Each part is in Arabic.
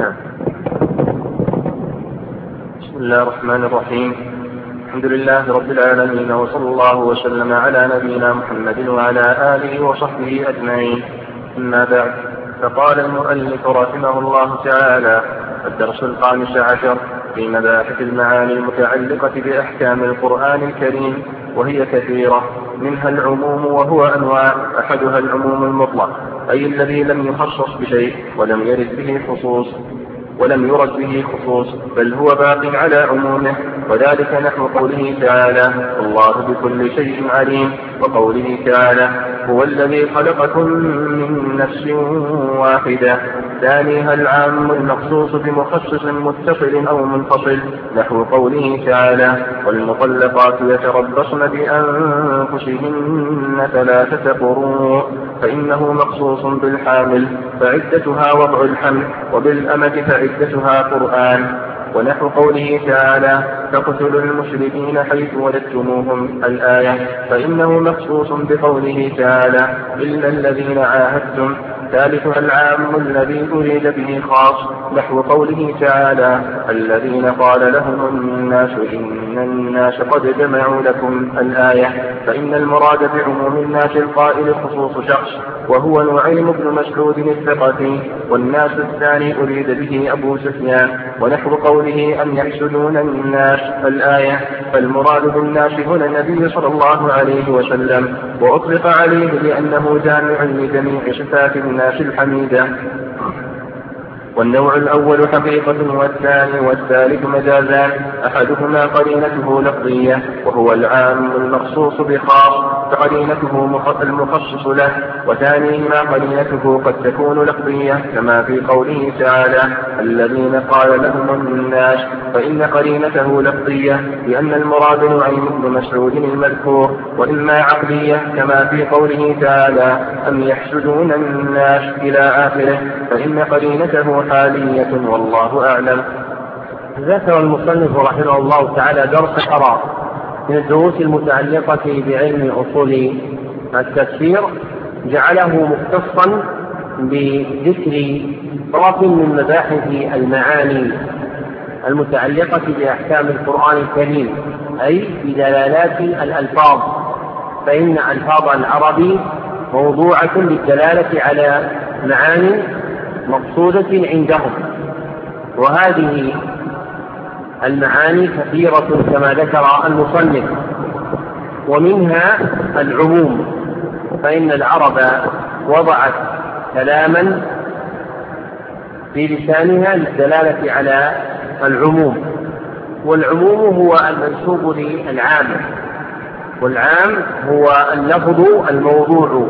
نعم. بسم الله الرحمن الرحيم. الحمد لله رب العالمين، وصلى الله وسلم على نبينا محمد وعلى آله وصحبه أجمعين. أما بعد، فقال المؤلف رحمه الله تعالى: الدرس 15 في مباحث المعاني المتعلقة بأحكام القرآن الكريم، وهي كثيرة، منها العموم وهو أنواع. أحدها العموم المطلق، أي الذي لم يخصص بشيء ولم يرد به خصوص بل هو باق على عمومه، وذلك نحو قوله تعالى: الله بكل شيء عليم، وقوله تعالى: هو الذي خلقكم من نفس واحدة. ثانيها العام المخصوص بمخصص متصل أو منفصل، نحو قوله تعالى: والمطلقات يتربصن بأنفسهن 3 قروء، فإنه مخصوص بالحامل فعدتها وضع الحمل، وبالأمة فعدتها قرآن. ونحو قوله تعالى: فاقتلوا المشركين حيث وجدتموهم، الآية، فإنه مخصوص بقوله تعالى: إلا الذين عاهدتم. ثالثها العام الذي أريد به خاص، نحو قوله تعالى: الذين قال لهم الناس إن الناس قد جمعوا لكم، الآية، فإن المراد بعموم الناس القائل خصوص شخص، وهو نعيم بن مسعود الثقفي، والناس الثاني أريد به أبو سفيان. ونحو قوله: أن يحسدون الناس، الآية، فالمراد بالناس هنا النبي صلى الله عليه وسلم، وأطلق عليه لأنه جامع لجميع صفات الناس الحميدة. والنوع الأول حقيقة، والثاني والثالث مجازان، أحدهما قرينته لفظية وهو العام المخصوص بخاص فقرينته المخصص له، وثانيهما قرينته قد تكون لفظية كما في قوله تعالى: الذين قال لهم الناس، فإن قرينته لفظية لأن المراد نعيم بن مسعود المذكور، وإما عقلية كما في قوله تعالى: أم يحسدون الناس، إلى آخره، فإن قرينته حالية، والله أعلم. ذكر المصنف رحمه الله تعالى درس آخر من الدروس المتعلقة بعلم أصول التفسير، جعله مختصا بذكر طرف من مباحث المعاني المتعلقة بأحكام القرآن الكريم، أي بدلالات الألفاظ، فإن ألفاظ العرب موضوعة للدلالة على معاني مقصودة عندهم، وهذه المعاني كثيرة كما ذكر المصنف، ومنها العموم، فإن العرب وضعت كلاما في لسانها للدلالة على العموم، والعموم هو المنسوب للعام، والعام هو اللفظ الموضوع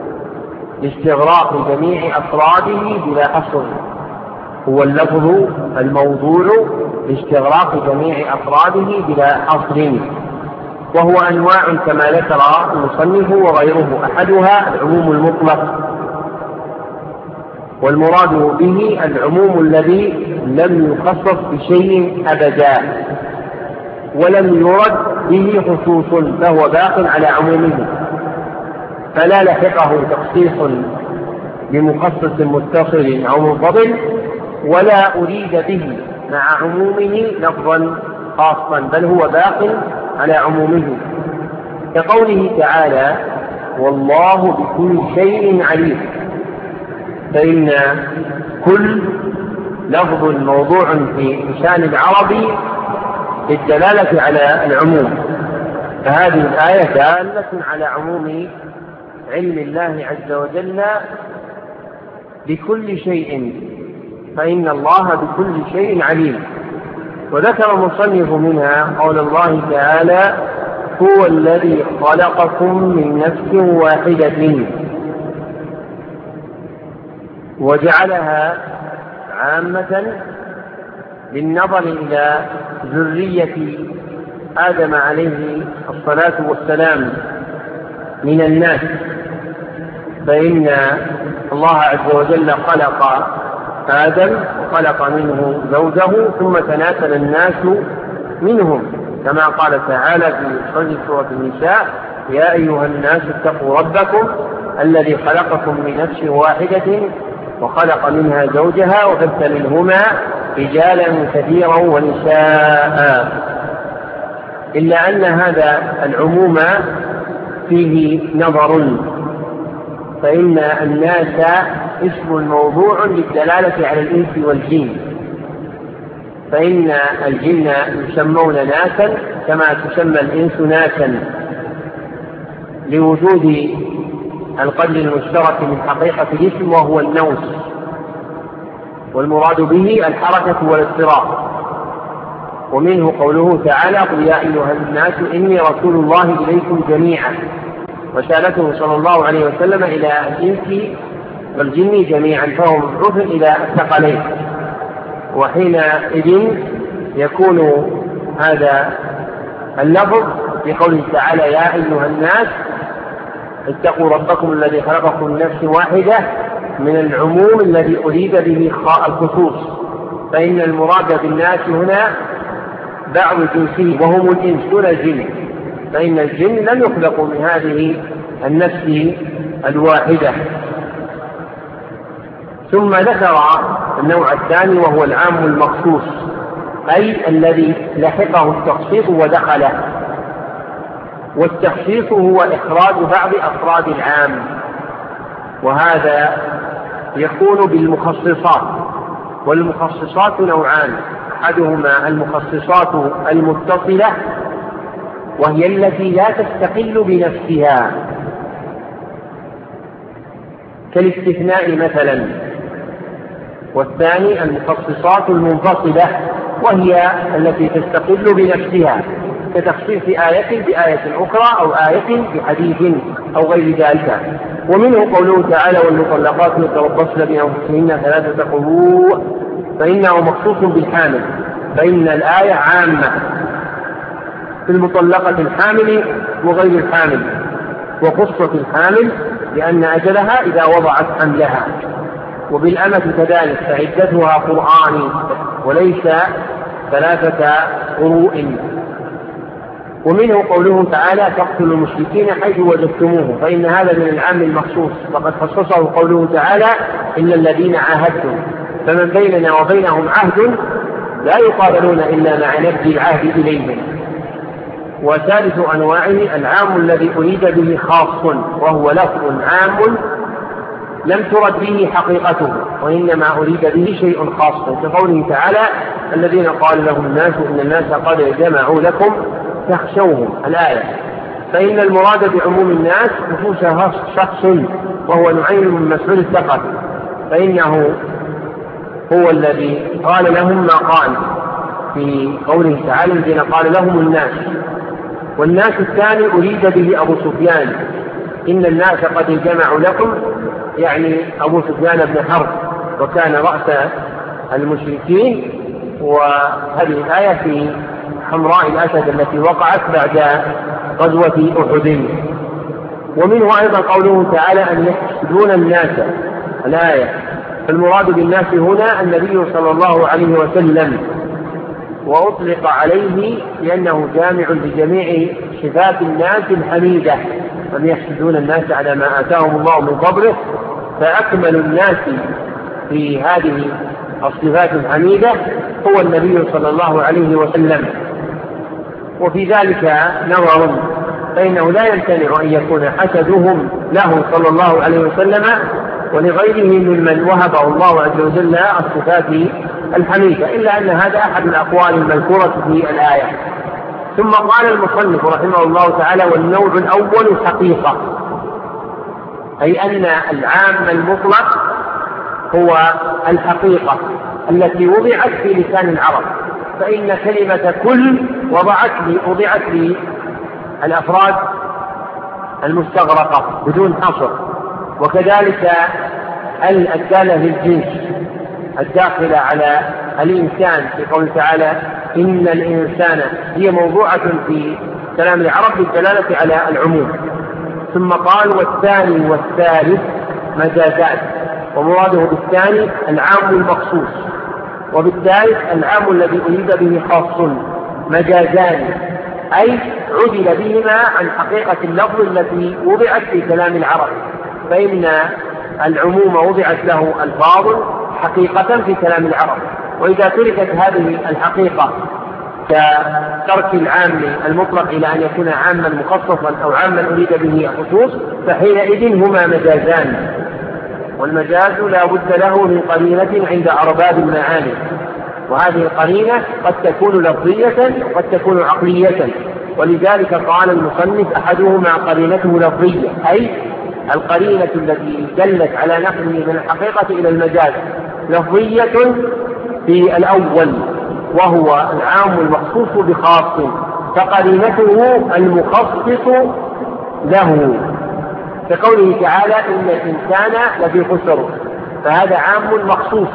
لاستغراق جميع أفراده بلا حصر، هو اللفظ الموضوع لاستغراق جميع أفراده بلا حصر، وهو أنواع كما ذكر المصنف وغيره. أحدها العموم المطلق، والمراد به العموم الذي لم يخصص بشيء أبدا ولم يرد به خصوص، فهو باق على عمومه، فلا لحقه تخصيص بمخصص متصل أو منفصل، ولا أريد به مع عمومه لفظا خاصا، بل هو باق على عمومه، كقوله تعالى: والله بكل شيء عليم، فإن كل لفظ موضوع في لسان العربي للدلالة على العموم، فهذه الآية دالة على عموم علم الله عز وجل بكل شيء، فإن الله بكل شيء عليم. وذكر المصنف منها قول الله تعالى: هو الذي خلقكم من نفس واحدة، وجعلها عامة بالنظر إلى ذرية آدم عليه الصلاة والسلام من الناس، فإن الله عز وجل خلق آدم وخلق منه زوجه، ثم تناسل الناس منهم، كما قال تعالى في سورة النساء: يا أيها الناس اتقوا ربكم الذي خلقكم من نفس واحدة وخلق منها زوجها وبث منهما رجالا كثيرا ونساء. إلا أن هذا العموم فيه نظر، فإن الناس اسم موضوع للدلالة على الإنس والجن، فإن الجن يسمون ناسا كما تسمى الإنس ناسا لوجود القدر المشترك من حقيقة الاسم وهو النوس، والمراد به الحركة والاضطراب. ومنه قوله تعالى: قل يا أيها الناس إني رسول الله إليكم جميعا، رسالته صلى الله عليه وسلم إلى الإنس والجن جميعا، فهو مبعوث إلى الثقلين. وحينئذ يكون هذا اللفظ في قوله تعالى: يا أيها الناس اتقوا ربكم الذي خلقكم من نفس واحدة، من العموم الذي أريد به الخصوص، فإن المراد بالناس هنا بعض جنسه وهم الإنس دون الجن، فإن الجن لم يخلقوا من هذه النفس الواحدة. ثم ذكر النوع الثاني وهو العام المخصوص، أي الذي لحقه التخصيص ودخله. والتخصيص هو إخراج بعض أفراد العام، وهذا يكون بالمخصصات، والمخصصات نوعان: أحدهما المخصصات المتصلة وهي التي لا تستقل بنفسها كالاستثناء مثلا، والثاني المخصصات المنفصلة وهي التي تستقل بنفسها كتخصيص آية بآية أخرى أو آية بحديث أو غير ذلك. ومنه قوله تعالى: والمطلقات يتربصن بأنفسهن 3 قروء، فإنه مخصوص بالحامل، فإن الآية عامة في المطلقة الحامل وغير الحامل، وخصت الحامل لأن أجلها إذا وضعت حملها. وبالأمة كذلك، فعدتها قرآن وليس 3 قروء. ومنه قوله تعالى: تقتلوا المشركين حيث وجدتموهم، فإن هذا من العام المخصوص، فقد خصصه قوله تعالى: إن الذين عاهدتم، فمن بيننا وبينهم عهد لا يقابلون إلا مع نبذ العهد إليهم. وثالث أنواعه العام الذي أريد به خاص، وهو لفظ عام لم ترد به حقيقته، وإنما أريد به شيء خاص، كقوله تعالى: الذين قال لهم الناس إن الناس قد جمعوا لكم فاخشوهم، الآية. فإن المراد بعموم الناس خصوص شخص، وهو نعيم بن مسعود الثقفي، فإنه هو الذي قال لهم ما قال في قوله تعالى: الذين قال لهم الناس. والناس الثاني أريد به أبو سفيان، إن الناس قد جمعوا لكم، يعني أبو سفيان بن حرب، وكان رأس المشركين. وهذه الآية في حمراء الأسد التي وقعت بعد غزوة أحد. ومنه أيضا قوله تعالى: أن يحسدون الناس، الآية. فالمراد بالناس هنا النبي صلى الله عليه وسلم، وأطلق عليه لأنه جامع لجميع صفات الناس الحميدة، أن يحسدون الناس على ما آتاهم الله من فضله، فأكمل الناس في هذه الصفات الحميدة هو النبي صلى الله عليه وسلم. وفي ذلك نظر، فإنه لا يمتنع أن يكون حسدهم له صلى الله عليه وسلم ولغيره ممن وهبه الله عز وجل الصفات الحميدة، إلا أن هذا أحد الأقوال المذكورة في الآية. ثم قال المصنف رحمه الله تعالى: والنوع الأول حقيقة، أي أن العام المطلق هو الحقيقة التي وضعت في لسان العرب، فإن كلمة كل وضعت للأفراد المستغرقة بدون حصر، وكذلك الدالة للجنس الداخلة على الإنسان في قول تعالى: إن الإنسان، هي موضوعة في كلام العرب بالدلالة على العموم. ثم قال: والثاني والثالث مجازات، ومراده بالثاني العام المخصوص، وبالثالث العام الذي أريد به خاص، مجازان، أي عدل بهما عن حقيقة اللفظ التي وضعت في كلام العرب، فإن العموم وضعت له ألفاظ حقيقة في كلام العرب، وإذا تركت هذه الحقيقة كترك العام المطلق إلى أن يكون عاما مخصصا أو عاما أريد به خصوص، فحينئذ هما مجازان، والمجاز لا بد له من قرينة عند أرباب المعاني، وهذه القرينة قد تكون لفظية وقد تكون عقلية، ولذلك قال المصنف أحدهما قرينته لفظية، أي القرينة التي دلت على نقله من الحقيقة إلى المجاز لفظية في الأول وهو العام المخصوص بخاص، فقرينته المخصص له، كقوله تعالى إن الإنسان لفي خسر، فهذا عام مخصوص،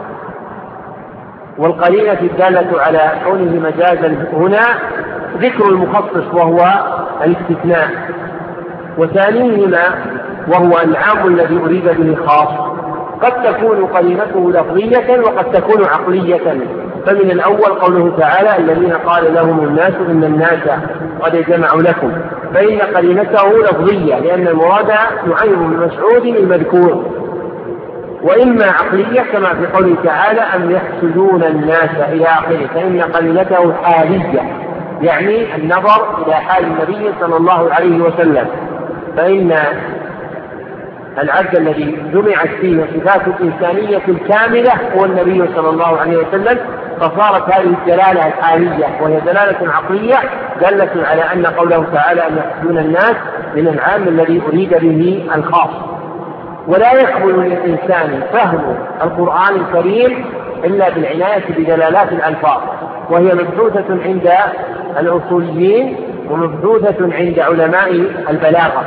والقرينة الدالة على كونه مجازا هنا ذكر المخصص وهو الاستثناء، وثانيهما وهو العام الذي أريد به خاص، قد تكون قرينته لفظية وقد تكون عقلية. فمن الأول قوله تعالى الذين قال لهم الناس إن الناس قد جمعوا لكم، فإن قرينته لفظية لأن المراد نعيم بن مسعود المذكور، وإما عقلية كما في قوله تعالى أم يحسدون الناس إلى آخره، فإن قرينته حالية يعني النظر إلى حال النبي صلى الله عليه وسلم، فإن العبد الذي جمعت فيه صفات الإنسانية الكاملة هو النبي صلى الله عليه وسلم، فصارت هذه الدلالة الحالية وهي دلالة عقلية دلت على أن قوله تعالى أن يحسدون الناس من العام الذي أريد به الخاص. ولا يقبل للإنسان فهم القرآن الكريم إلا بالعناية بدلالات الألفاظ، وهي مبحوثة عند الأصوليين ومبحوثة عند علماء البلاغة،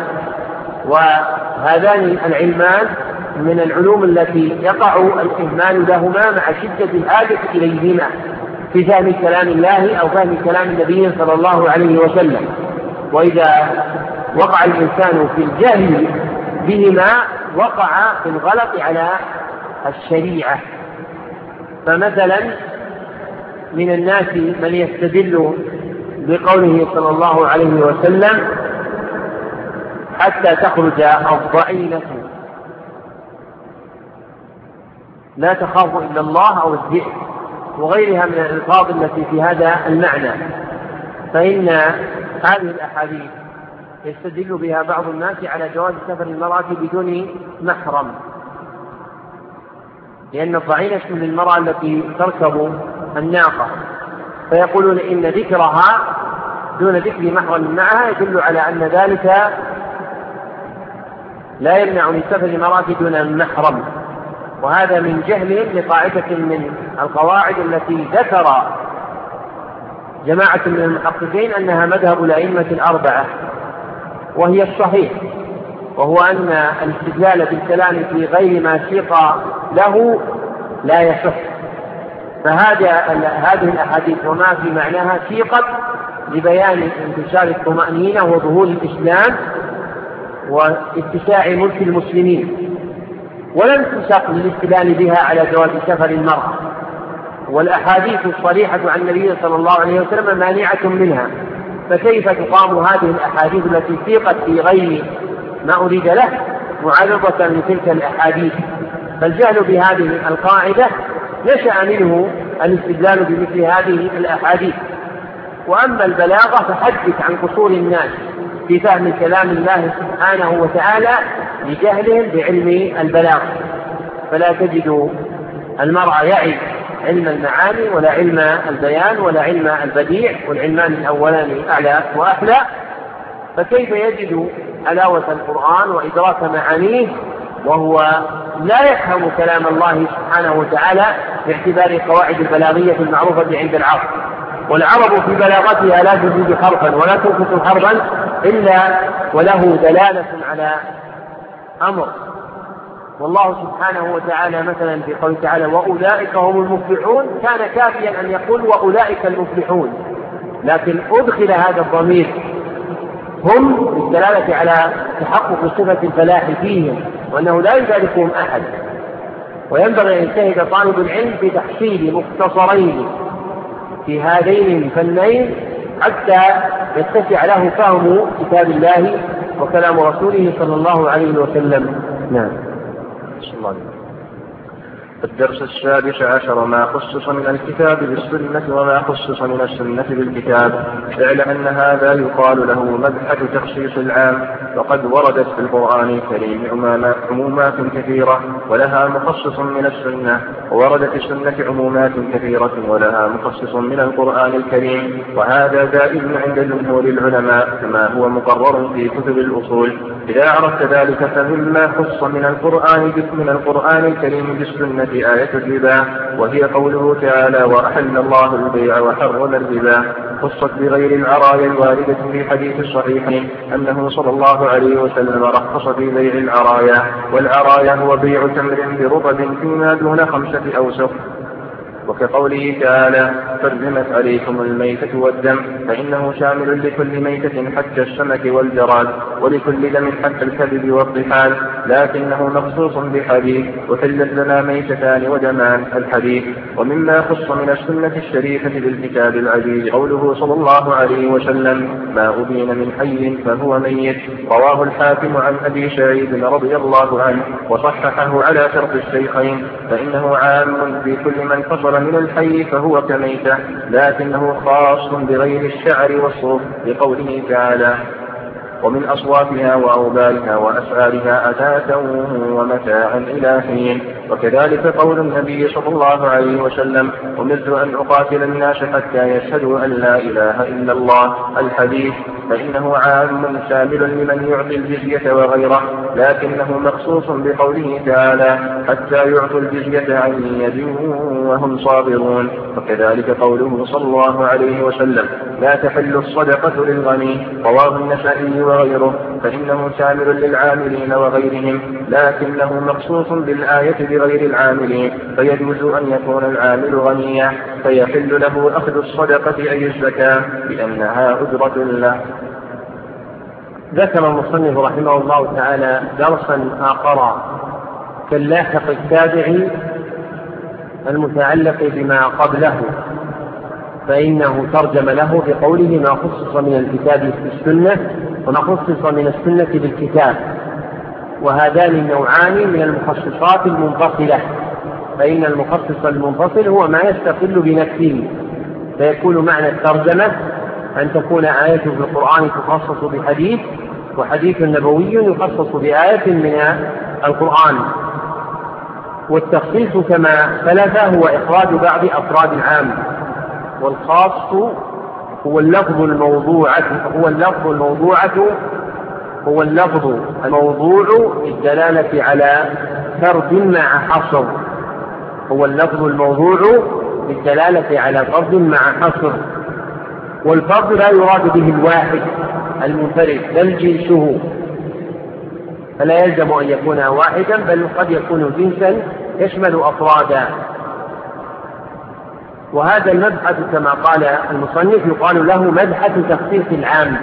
وهذان العلمان من العلوم التي يقع الإهمال لهما مع شدة الحاجة إليهما في فهم كلام الله أو فهم كلام النبي صلى الله عليه وسلم. وإذا وقع الإنسان في الجهل بهما وقع في الغلط على الشريعة. فمثلا من الناس من يستدل بقوله صلى الله عليه وسلم حتى تخرج الضعينة لا تخاف إلا الله أو الذئب وغيرها من الألفاظ التي في هذا المعنى، فإن هذه الأحاديث يستدل بها بعض الناس على جواز سفر المرأة بدون محرم، لأن الضعينة من المرأة التي تركب الناقة، فيقولون إن ذكرها دون ذكر محرم معها يدل على أن ذلك لا يمنع من سفر المرأة دون محرم، وهذا من جهلهم لقاعدة من القواعد التي ذكر جماعة من المحققين أنها مذهب الأئمة الأربعة، وهي الصحيح، وهو أن الاستدلال بالكلام في غير ما سيق له لا يصح. هذه الأحاديث وما في معناها سيقت لبيان انتشار الطمأنينة وظهور الإسلام واتساع ملك المسلمين، ولم تسق للاستدلال بها على جواز سفر المرأة، والأحاديث الصريحة عن النبي صلى الله عليه وسلم مانعة منها، فكيف تقام هذه الأحاديث التي سيقت في غير ما أريد له معارضة لتلك الأحاديث؟ فالجهل بهذه القاعدة نشأ منه الاستدلال بمثل هذه الأحاديث. وأما البلاغة فحدث عن قصور الناس في فهم كلام الله سبحانه وتعالى لجهلهم بعلم البلاغة، فلا تجد المرء يعي علم المعاني ولا علم البيان ولا علم البديع، والعلمان الأولان أعلى وأحلى، فكيف يجد حلاوة القرآن وإدراك معانيه وهو لا يفهم كلام الله سبحانه وتعالى باعتبار القواعد البلاغية المعروفة عند العرب؟ والعرب في بلاغتها لا تزيد حرفا ولا تنقص حرفا إلا وله دلالة على أمر. والله سبحانه وتعالى مثلا في قوله تعالى وأولئك هم المفلحون كان كافيا أن يقول وأولئك المفلحون، لكن أدخل هذا الضمير هم بالدلالة على تحقق صفة الفلاح فيهم وأنه لا يشاركهم أحد. وينبغي أن يجتهد طالب العلم في تحصيل مختصرين في هذين الفنين حتى يتسع له فهم كتاب الله وكلام رسوله صلى الله عليه وسلم. نعم. الدرس 16 ما خصص من الكتاب بالسنة وما خصص من السنة بالكتاب. اعلم أن هذا يقال له مبحث تخصيص العام، وقد وردت في القرآن الكريم عمومات كثيرة ولها مخصص من السنة، ووردت السنة عمومات كثيرة ولها مخصص من القرآن الكريم، وهذا دائم عند جمهور العلماء كما هو مقرر في كتب الأصول. إذا عرفت ذلك فمما خص من القرآن الكريم بالسنة آية الربا، وهي قوله تعالى وأحل الله البيع وحرم الربا، خصت بغير العرايا الواردة في حديث الصحيح أنه صلى الله عليه وسلم رخص في بيع العرايا، والعرايا هو بيع تمر برطب فيما دون 5 أوسق. وكقوله تعالى حرمت عليكم الميتة والدم، فإنه شامل لكل ميتة حتى السمك والجراد، ولكل دم حتى الكبد والطحال، لكنه مخصوص بحديث وحلت لنا ميتتان ودمان الحديث. ومما خص من السنة الشريفة بالكتاب العزيز قوله صلى الله عليه وسلم ما أبين من حي فهو ميت، رواه الحاكم عن أبي سعيد رضي الله عنه وصححه على شرط الشيخين، فإنه عام في كل من فصل من الحي فهو كميتة، لكنه خاص بغير الشعر والصوف بقوله تعالى ومن أصواتها وأوبارها وأسعارها أثاثا ومتاعا إلى حين. وكذلك قول النبي صلى الله عليه وسلم أمرت أن أقاتل الناس حتى يشهدوا أن لا إله إلا الله الحديث، فإنه عام شامل لمن يعطي الجزية وغيره، لكنه مخصوص بقوله تعالى حتى يعطوا الجزية عن يد وهم صابرون. وكذلك قوله صلى الله عليه وسلم لا تحل الصدقة للغني، رواه النسائي وغيره، فإنه شامل للعاملين وغيرهم، لكنه مخصوص بالآية بغير العاملين، فيجوز أن يكون العامل غنيا فيحل له أخذ الصدقة أي الزكاة لأنها أجرة له. ذكر المصنف رحمه الله تعالى درسا آخر كاللاحق التابع المتعلق بما قبله، فإنه ترجم له بقوله ما خصص من الكتاب بالسنة وما خصص من السنة بالكتاب، وهذان النوعان من المخصصات المنفصلة، فإن المخصص المنفصل هو ما يستقل بنفسه، فيكون معنى الترجمة أن تكون آية في القرآن تخصص بحديث، وحديث نبوي يخصص بآية من القرآن. والتخصيص كما ثلاث هو إخراج بعض أفراد العام، والخاص هو اللفظ الموضوع للدلالة على فرد مع حصر، والفرد لا يراد به الواحد المنفرد بل جنسه، فلا يلزم أن يكون واحدا بل قد يكون جنسا يشمل أفرادا. وهذا المبحث كما قال المصنف يقال له مبحث تخصيص العام.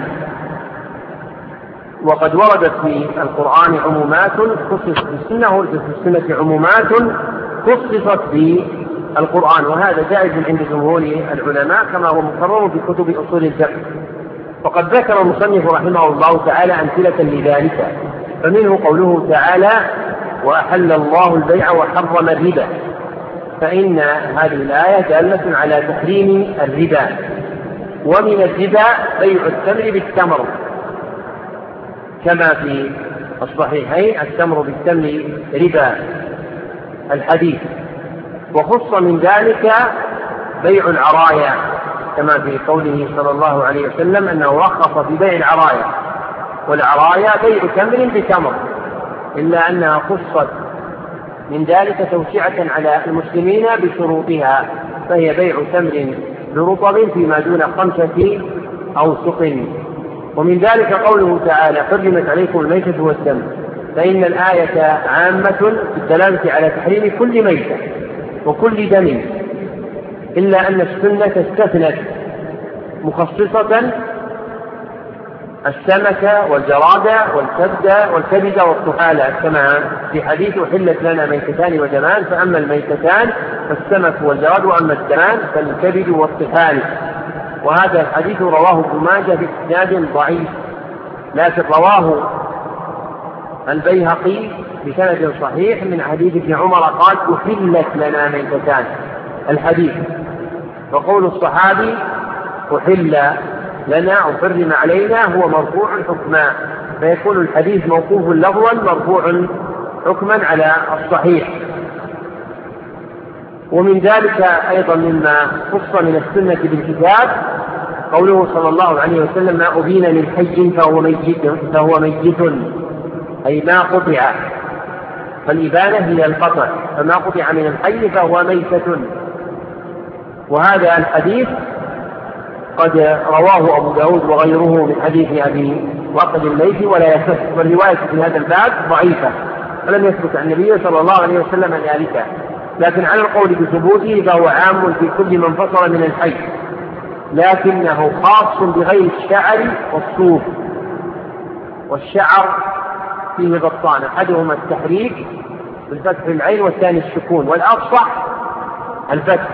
وقد وردت في القرآن عمومات خصصت في السنة عمومات خصصت في القرآن، وهذا جائز عند جمهور العلماء كما هو مقرر في كتب أصول الفقه. وقد ذكر المصنف رحمه الله تعالى أمثلة لذلك، فمنه قوله تعالى وأحل الله البيع وحرم الربا، فإن هذه الآية دالة على تحريم الربا. ومن الربا بيع التمر بالتمر كما في الصحيحين التمر بالتمر ربا الحديث. وخص من ذلك بيع العرايا كما في قوله صلى الله عليه وسلم أنه رخص في بيع العرايا، والعرايا بيع تمر بتمر، إلا أنها خصت من ذلك توسعة على المسلمين بشروطها، فهي بيع تمر برطب فيما دون 5 أوسق. ومن ذلك قوله تعالى حرمت عليكم الميتة والدم، فإن الآية عامة بالدلالة على تحريم كل ميتة وكل دم، إلا أن السنة استثنت مخصصة السمك والجراد والكبد والطحال، كما في حديث حلت لنا ميتتان ودمان، فأما الميتتان فالسمك والجراد، وأما الدمان فالكبد والطحال. وهذا الحديث رواه ابن ماجه بإسناد ضعيف، لكن رواه البيهقي بسند صحيح من حديث ابن عمر قال: أحلت لنا ميتتان. الحديث، وقول الصحابي أحل لنا أو حرم علينا هو مرفوع حكما، فيكون الحديث موقوف لفظا مرفوع حكما على الصحيح. ومن ذلك أيضا مما خص من السنة بالكتاب قوله صلى الله عليه وسلم: ما أبين من حي فهو ميت، أي ما قطع، فالإبانة هي القطع، فما قطع من الحي فهو ميتة. وهذا الحديث قد رواه أبو داود وغيره من حديث أبي واقد الليثي ولا يصح، والرواية في هذا الباب ضعيفة ولم يثبت عن النبي صلى الله عليه وسلم ذلك، لكن على القول بثبوته فهو عام في كل من فصل من الحي، لكنه خاص بغير الشعر والصوف. والشعر فيه ضبطان، أحدهما التحريك بالفتح العين والثاني السكون، والأفصح الفتح،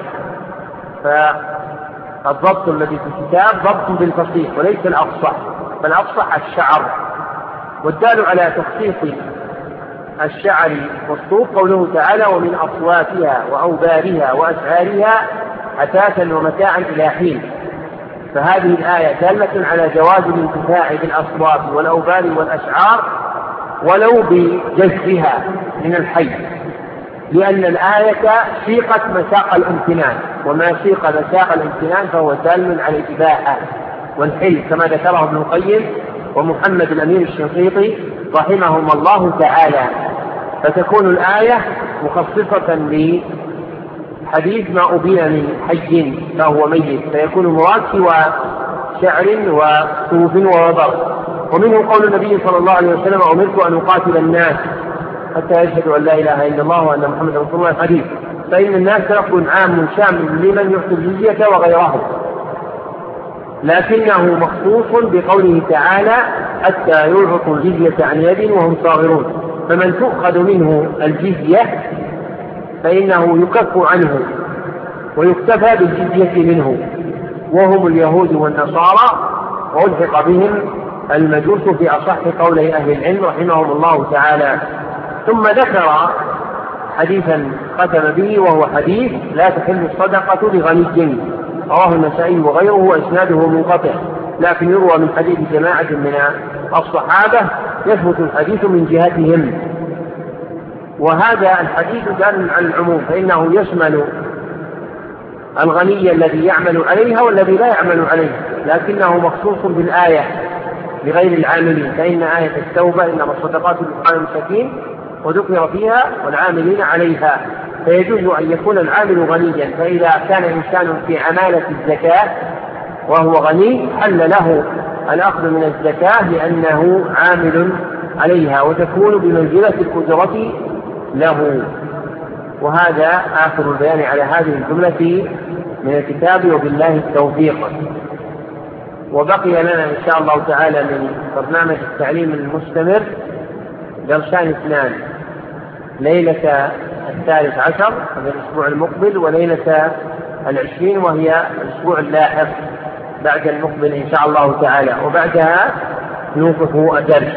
فالضبط الذي في الكتاب ضبط بالفصيح وليس الأفصح، فالأفصح الشعر. والدال على تخصيص الشعر والصوف قوله تعالى: ومن أصواتها وأوبارها وأشعارها أثاثا ومتاعا إلى حين. فهذه الآية دالة على جواز الانتفاع بالأصوات والأوبار والأشعار ولو بجزئها من الحي، لأن الآية سيقت مساق الامتنان، وما سيق مساق الامتنان فهو دال على الإباحة والحل كما ذكره ابن القيم ومحمد الأمين الشنقيطي رحمهم الله تعالى. فتكون الآية مخصصة لحديث ما أبين من حي فهو ميت، فيكون مراد سوى شعر وصوف ووبر. ومنه قول النبي صلى الله عليه وسلم: أمرت أن أقاتل الناس حتى يشهدوا أن لا إله إلا الله وأن محمدا رسول الله. الحديث، فإن الناس لفظ عام شامل لمن يعطي الجزية وغيره، لكنه مخصوص بقوله تعالى: حتى يعطوا الجزية عن يد وهم صاغرون. فمن تؤخذ منه الجزية فإنه يكف عنه ويكتفى بالجزية منه، وهم اليهود والنصارى، وألحق بهم المجوس في أصح قولي أهل العلم رحمهم الله تعالى. ثم ذكر حديثا ختم به، وهو حديث: لا تحل الصدقة لغني، رواه النسائي وغيره وإسناده منقطع، لكن يروى من حديث جماعة من الصحابة يثبت الحديث من جهتهم. وهذا الحديث دال على العموم، فإنه يشمل الغني الذي يعمل عليها والذي لا يعمل عليها، لكنه مخصوص بالآية لغير العاملين، فإن آية التوبة إنما الصدقات للفقراء والمساكين وذكر فيها والعاملين عليها، فيجوز أن يكون العامل غنيا، فإذا كان إنسان في عمالة الزكاة وهو غني حل له الأخذ من الزكاة لأنه عامل عليها، وتكون بمنزلة الأجرة له. وهذا آخر البيان على هذه الجملة من الكتاب، وبالله التوفيق. وبقي لنا إن شاء الله تعالى من برنامج التعليم المستمر درسان اثنان، ليلة 13 هذا الأسبوع المقبل، وليلة 20 وهي الأسبوع اللاحق بعد المقبل إن شاء الله تعالى، وبعدها نوقف الدرس.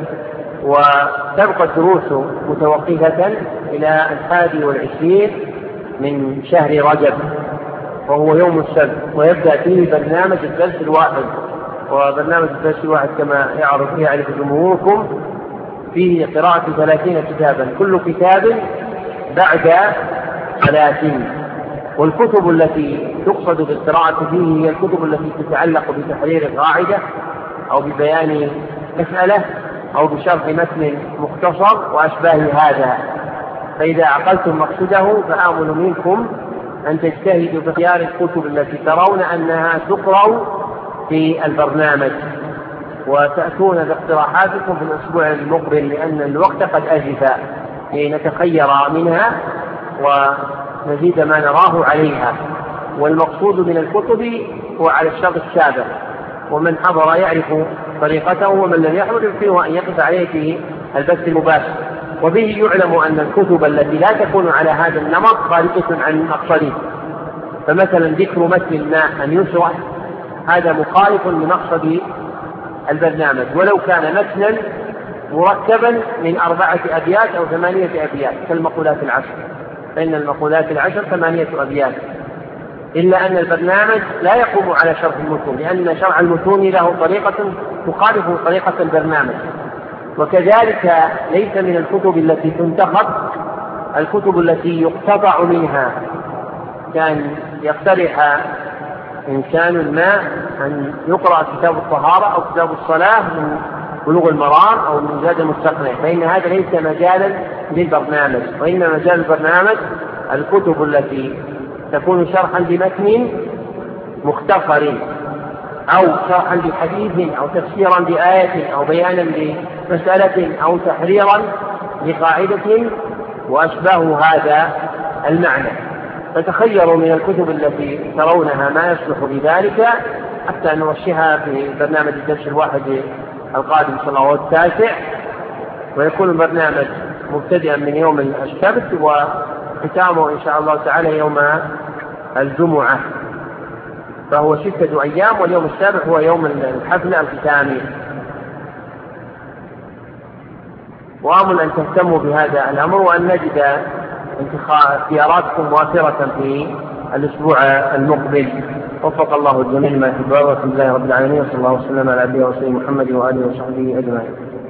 وتبقى الدروس متوقفة إلى 21 من شهر رجب وهو يوم السبت، ويبدأ فيه برنامج الدرس الواحد. وبرنامج الدرس الواحد كما يعرف جمهوركم فيه قراءة 30 كتابا، كل كتاب بعد 30. والكتب التي تقصد بالقراءة فيه هي الكتب التي تتعلق بتحرير قاعدة أو ببيان مسألة أو بشرح متن مختصر وأشباه هذا. فإذا عقلتم مقصده فآمل منكم أن تجتهدوا باختيار الكتب التي ترون أنها تقرأ في البرنامج، وتأتون باقتراحاتكم في الأسبوع المقبل، لأن الوقت قد أجف لنتخير منها ونزيد ما نراه عليها. والمقصود من الكتب هو على الشرط السابق، ومن حضر يعرف طريقته، ومن لم يحضر يمكنه أن يقف عليه في البث المباشر. وبه يعلم أن الكتب التي لا تكون على هذا النمط خارجة عن مقصده، فمثلا ذكر متن ما أن يشرح هذا مخالف لمقصد البرنامج، ولو كان متنا مركبا من 4 أبيات أو 8 أبيات كالمقولات العشر، فإن المقولات العشر 8 أبيات، إلا أن البرنامج لا يقوم على شرح المتون، لأن شرح المتون له طريقة تخالف طريقة البرنامج. وكذلك ليس من الكتب التي تنتخب الكتب التي يقتطع منها، كان يقترح إنسان ما أن يقرأ كتاب الطهارة أو كتاب الصلاة من بلوغ المرام أو من زاد المستقنع، فإن هذا ليس مجالا للبرنامج، وإن مجال البرنامج الكتب التي تكون شرحا لمتن مختصر أو شرحا لحديث أو تفسيرا لآية أو بيانا لمسألة أو تحريرا لقاعدة وأشباه هذا المعنى. فتخيروا من الكتب التي ترونها ما يصلح بذلك حتى نرشحها في برنامج الدرس الواحد القادم صلى الله عليه وسلم، ويكون البرنامج مبتدئا من يوم السبت وختامه إن شاء الله تعالى يوم الجمعة، فهو 6 أيام، واليوم السابع هو يوم الحفل الختامي. وآمل أن تهتموا بهذا الأمر، وأن نجد اختياراتكم وافرة في الأسبوع المقبل. وفق الله الجميع ما يحب ويرضى. الحمد لله رب العالمين، وصلى الله وسلم على عبده ورسوله محمد وآله وصحبه أجمعين.